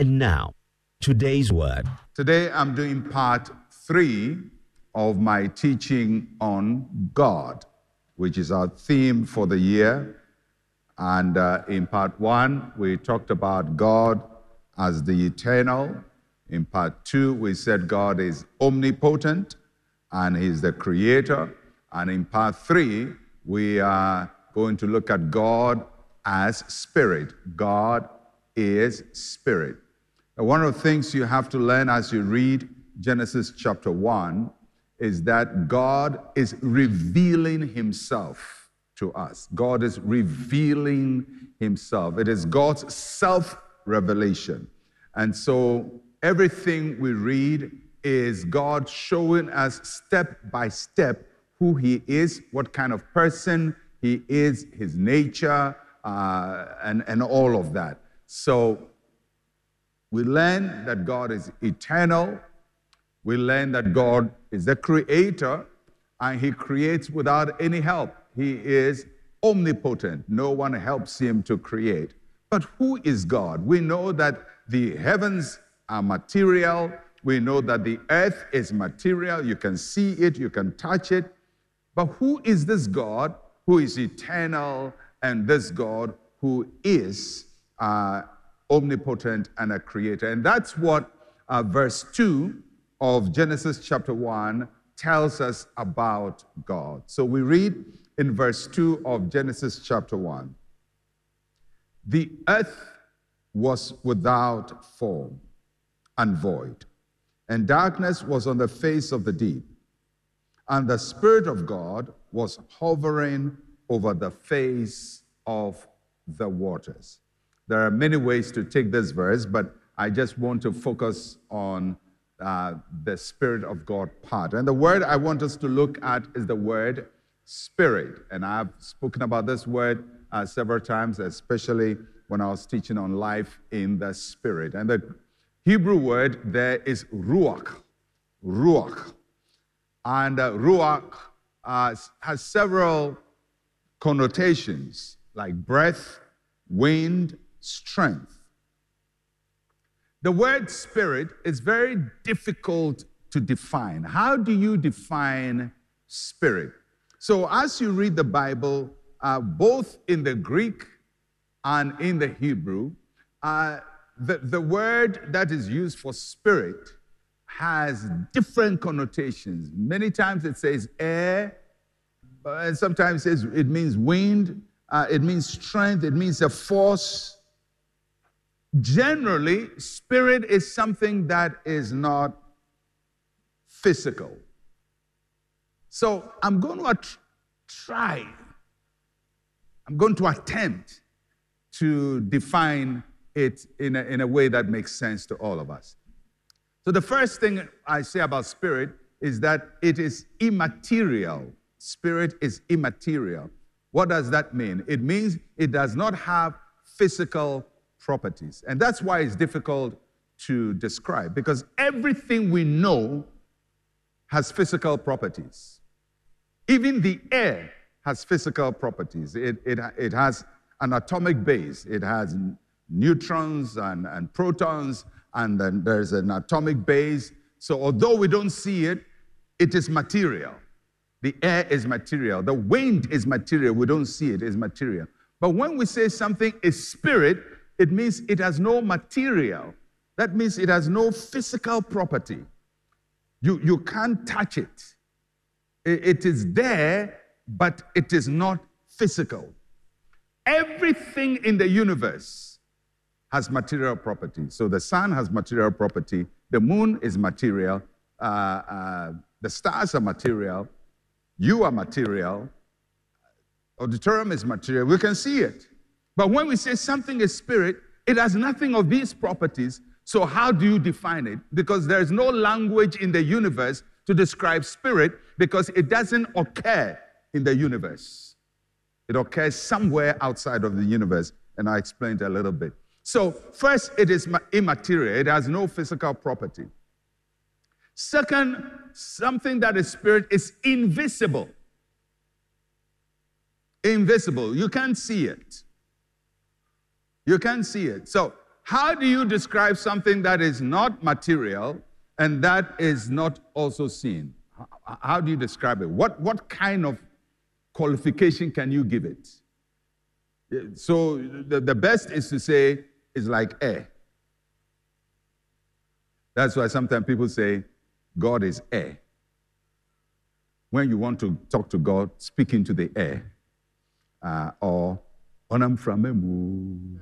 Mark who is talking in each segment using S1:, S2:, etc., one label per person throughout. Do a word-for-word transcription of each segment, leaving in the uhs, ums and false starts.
S1: And now, today's word.
S2: Today I'm doing part three of my teaching on God, which is our theme for the year. And uh, in part one, we talked about God as the eternal. In part two, we said God is omnipotent and He's the creator. And in part three, we are going to look at God as spirit. God is spirit. And one of the things you have to learn as you read Genesis chapter one is that God is revealing Himself to us. God is revealing Himself. It is God's self-revelation. And so everything we read is God showing us step by step who He is, what kind of person He is, His nature, uh, and, and all of that. So we learn that God is eternal. We learn that God is the creator, and He creates without any help. He is omnipotent. No one helps Him to create. But who is God? We know that the heavens are material. We know that the earth is material. You can see it, you can touch it. But who is this God who is eternal, and this God who is uh, omnipotent and a creator? And that's what uh, verse two of Genesis chapter one tells us about God. So we read in verse two of Genesis chapter one, "The earth was without form and void, and darkness was on the face of the deep. And the Spirit of God was hovering over the face of the waters." There are many ways to take this verse, but I just want to focus on uh, the Spirit of God part. And the word I want us to look at is the word spirit. And I've spoken about this word uh, several times, especially when I was teaching on life in the Spirit. And the Hebrew word there is ruach, ruach. And uh, ruach uh, has several connotations, like breath, wind, strength. The word spirit is very difficult to define. How do you define spirit? So as you read the Bible, uh, both in the Greek and in the Hebrew, uh, the, the word that is used for spirit has different connotations. Many times it says air, and sometimes it, says it means wind, uh, it means strength, it means a force. Generally, spirit is something that is not physical. So I'm going to at- try, I'm going to attempt to define it in a, in a way that makes sense to all of us. So the first thing I say about spirit is that it is immaterial. Spirit is immaterial. What does that mean? It means it does not have physical properties. And that's why it's difficult to describe, because everything we know has physical properties. Even the air has physical properties. It, it, it has an atomic base. It has neutrons and, and protons, and then there's an atomic base. So although we don't see it, it is material. The air is material. The wind is material. We don't see it, it's material. But when we say something is spirit, it means it has no material. That means it has no physical property. You, you can't touch it. it. It is there, but it is not physical. Everything in the universe has material property. So the sun has material property, the moon is material, uh, uh, the stars are material, you are material, auditorium is material, we can see it. But when we say something is spirit, it has nothing of these properties, so how do you define it? Because there's no language in the universe to describe spirit, because it doesn't occur in the universe. It occurs somewhere outside of the universe, and I explained a little bit. So first, it is immaterial. It has no physical property. Second, something that is spirit is invisible. Invisible. You can't see it. You can't see it. So how do you describe something that is not material and that is not also seen? How, how do you describe it? What, what kind of qualification can you give it? So the, the best is to say it's like air. That's why sometimes people say God is air. When you want to talk to God, speak into the air. Uh, or onam framemu.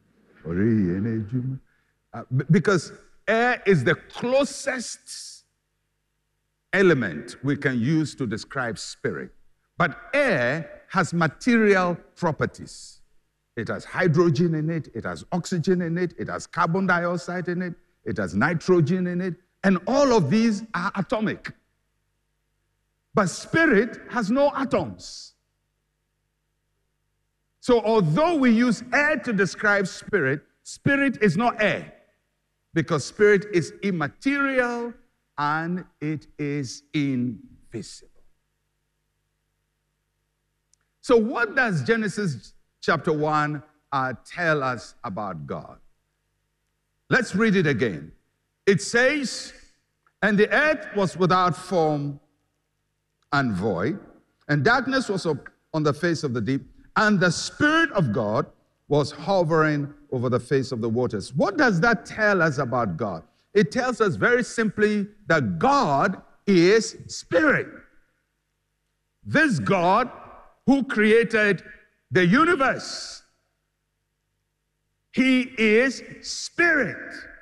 S2: Uh, because air is the closest element we can use to describe spirit. But air has material properties. It has hydrogen in it, it has oxygen in it, it has carbon dioxide in it, it has nitrogen in it, and all of these are atomic. But spirit has no atoms. So although we use air to describe spirit, spirit is not air, because spirit is immaterial and it is invisible. So what does Genesis chapter one uh, tell us about God? Let's read it again. It says, and the earth was without form and void, and darkness was up on the face of the deep, and the Spirit of God was hovering over the face of the waters. What does that tell us about God? It tells us very simply that God is spirit. This God who created the universe, he is spirit.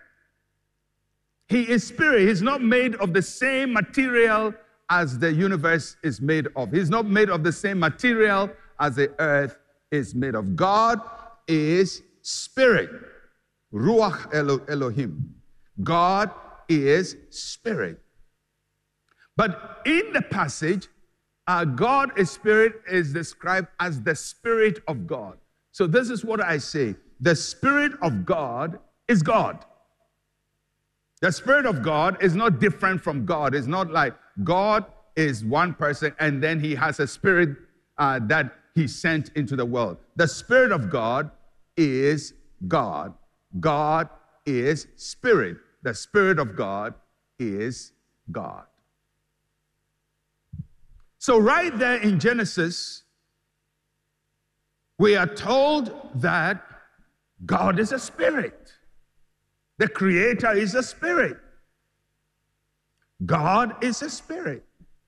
S2: He is spirit. He's not made of the same material as the universe is made of. He's not made of the same material as the earth is made of. God is spirit. Ruach Elo- Elohim. God is spirit. But in the passage, uh, God is spirit is described as the Spirit of God. So this is what I say. The Spirit of God is God. The Spirit of God is not different from God. It's not like God is one person and then he has a spirit uh, that he sent into the world. The Spirit of God is God. God is spirit. The Spirit of God is God. So right there in Genesis, we are told that God is a spirit. The Creator is a spirit. God is a spirit.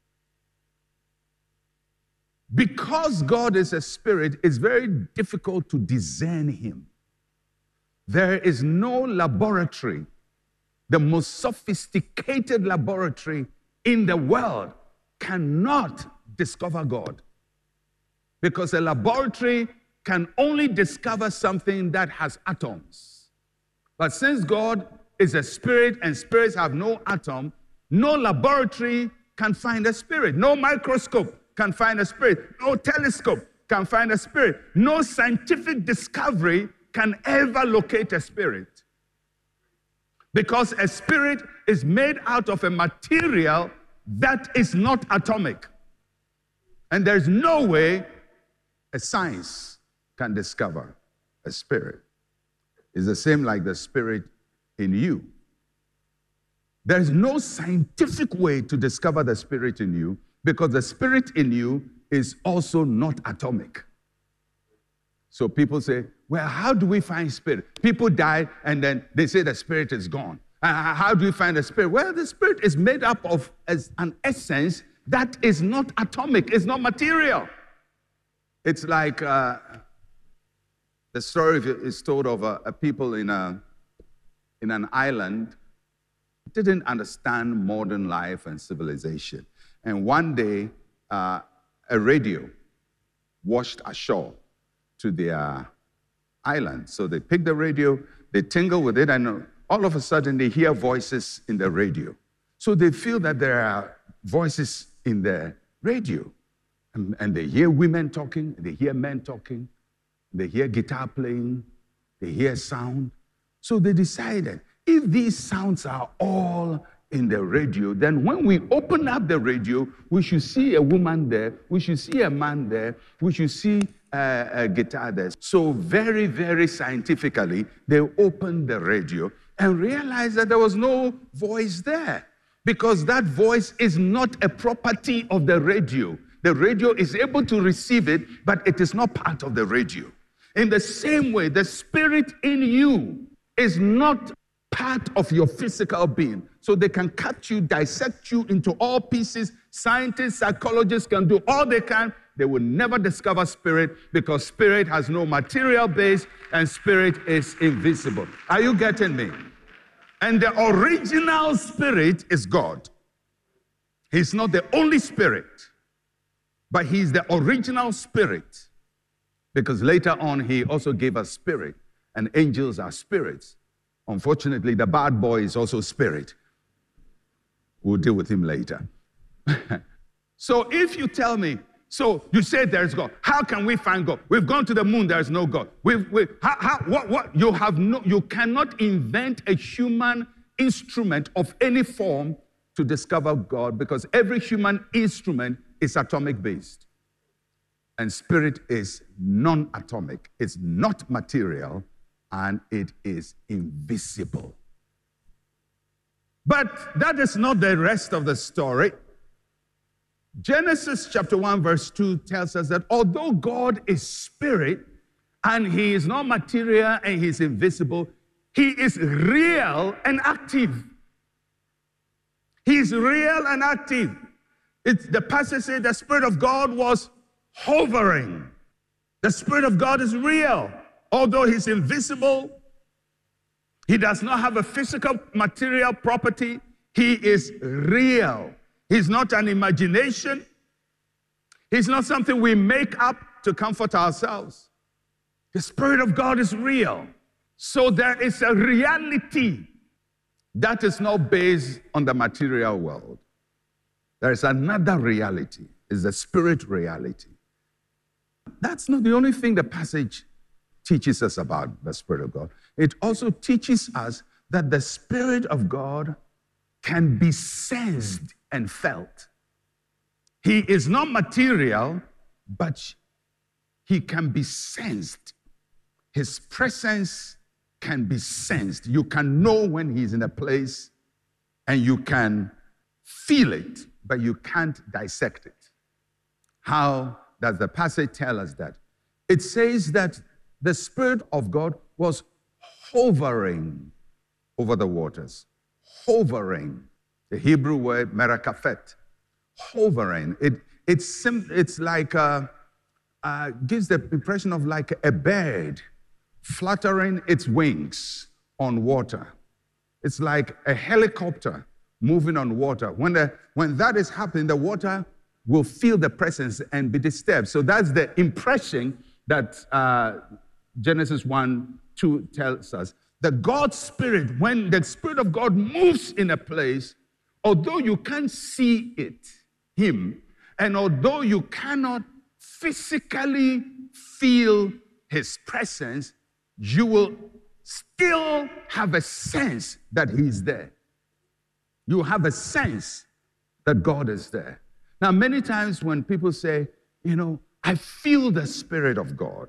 S2: Because God is a spirit, it's very difficult to discern him. There is no laboratory, the most sophisticated laboratory in the world cannot discover God. Because a laboratory can only discover something that has atoms. But since God is a spirit and spirits have no atom, no laboratory can find a spirit. No microscope can find a spirit. No telescope can find a spirit. No scientific discovery can ever locate a spirit. Because a spirit is made out of a material that is not atomic. And there's no way a science can discover a spirit. It's the same like the spirit in you. There's no scientific way to discover the spirit in you because the spirit in you is also not atomic. So people say, well, how do we find spirit? People die and then they say the spirit is gone. Uh, how do we find the spirit? Well, the spirit is made up of as an essence that is not atomic, it's not material. It's like uh, the story is told of a, a people in, a, in an island didn't understand modern life and civilization. And one day, uh, a radio washed ashore to their island. So they pick the radio, they tingle with it, and all of a sudden they hear voices in the radio. So they feel that there are voices in the radio. And, and they hear women talking, they hear men talking, they hear guitar playing, they hear sound. So they decided, if these sounds are all in the radio, then when we open up the radio, we should see a woman there, we should see a man there, we should see a, a guitar there. So very, very scientifically, they opened the radio and realized that there was no voice there, because that voice is not a property of the radio. The radio is able to receive it, but it is not part of the radio. In the same way, the spirit in you is not part of your physical being. So they can cut you, dissect you into all pieces. Scientists, psychologists can do all they can. They will never discover spirit, because spirit has no material base and spirit is invisible. Are you getting me? And the original spirit is God. He's not the only spirit, but he's the original spirit, because later on he also gave us spirit, and angels are spirits. Unfortunately, the bad boy is also spirit. We'll deal with him later. So if you tell me, so you say there's God, how can we find God? We've gone to the moon, there's no God. We've, we, how, how, what, what? You have no, you cannot invent a human instrument of any form to discover God, because every human instrument is atomic based. And spirit is non-atomic. It's not material, and it is invisible. But that is not the rest of the story. Genesis chapter one verse two tells us that although God is spirit, and he is not material and he is invisible, he is real and active. He is real and active. It's, the passage says the Spirit of God was hovering. The Spirit of God is real. Although he's invisible, he does not have a physical material property. He is real. He's not an imagination. He's not something we make up to comfort ourselves. The Spirit of God is real. So there is a reality that is not based on the material world. There is another reality. It's the spirit reality. That's not the only thing the passage teaches us about the Spirit of God. It also teaches us that the Spirit of God can be sensed and felt. He is not material, but he can be sensed. His presence can be sensed. You can know when he's in a place, and you can feel it, but you can't dissect it. How does the passage tell us that? It says that the Spirit of God was hovering over the waters. Hovering. The Hebrew word merakafet. Hovering. It, it's, sim, it's like, a, uh, gives the impression of like a bird fluttering its wings on water. It's like a helicopter moving on water. When, the, when that is happening, the water will feel the presence and be disturbed. So that's the impression that uh, Genesis one, two tells us. That God's Spirit, when the Spirit of God moves in a place, although you can't see it, him, and although you cannot physically feel his presence, you will still have a sense that he's there. You have a sense that God is there. Now, many times when people say, you know, I feel the Spirit of God,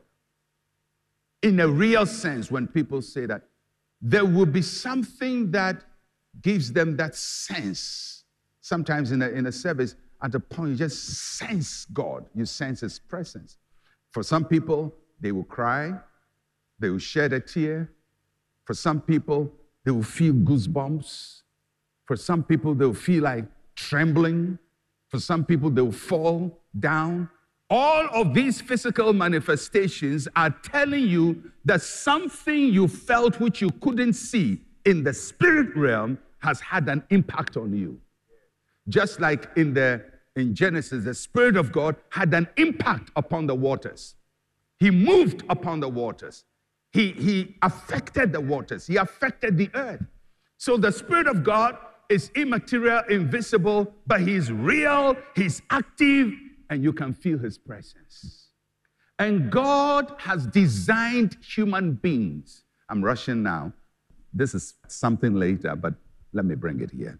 S2: in a real sense, when people say that, there will be something that gives them that sense. Sometimes in a, in a service, at a point, you just sense God. You sense his presence. For some people, they will cry. They will shed a tear. For some people, they will feel goosebumps. For some people, they will feel like trembling. For some people, they will fall down. All of these physical manifestations are telling you that something you felt which you couldn't see in the spirit realm has had an impact on you. Just like in the in Genesis, the Spirit of God had an impact upon the waters. He moved upon the waters. He, he affected the waters. He affected the earth. So the Spirit of God is immaterial, invisible, but he's real, he's active, and you can feel his presence. And God has designed human beings. I'm rushing now. This is something later, but let me bring it here.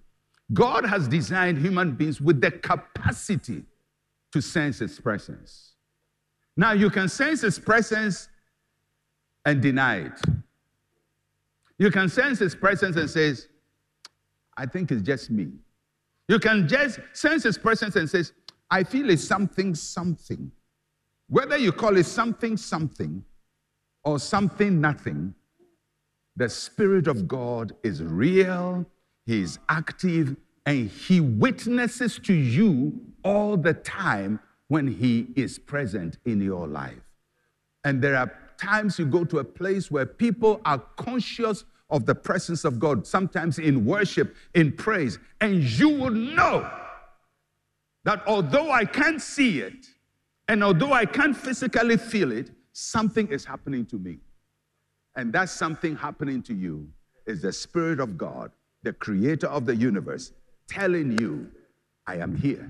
S2: God has designed human beings with the capacity to sense his presence. Now, you can sense his presence and deny it. You can sense his presence and say, I think it's just me. You can just sense his presence and say, I feel it's something, something. Whether you call it something, something, or something, nothing, the Spirit of God is real, he is active, and he witnesses to you all the time when he is present in your life. And there are times you go to a place where people are conscious of the presence of God, sometimes in worship, in praise, and you will know that although I can't see it, and although I can't physically feel it, something is happening to me. And that something happening to you is the Spirit of God, the creator of the universe, telling you, I am here.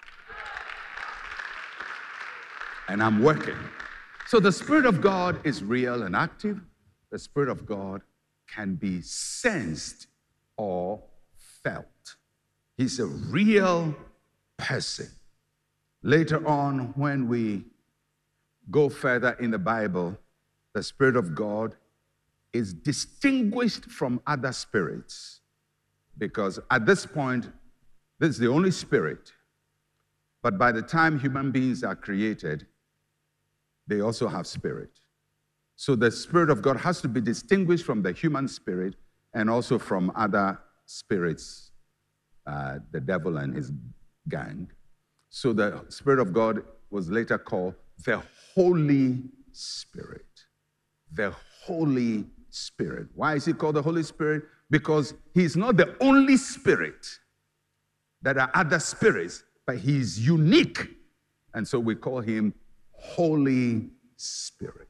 S2: And I'm working. So the Spirit of God is real and active. The Spirit of God can be sensed or felt. He's a real person. Later on, when we go further in the Bible, the Spirit of God is distinguished from other spirits because at this point, this is the only spirit. But by the time human beings are created, they also have spirit. So the Spirit of God has to be distinguished from the human spirit and also from other spirits, uh, the devil and his gang. So the Spirit of God was later called the Holy Spirit. The Holy Spirit. Why is he called the Holy Spirit? Because he's not the only spirit. There are other spirits, but he's unique. And so we call him Holy Spirit.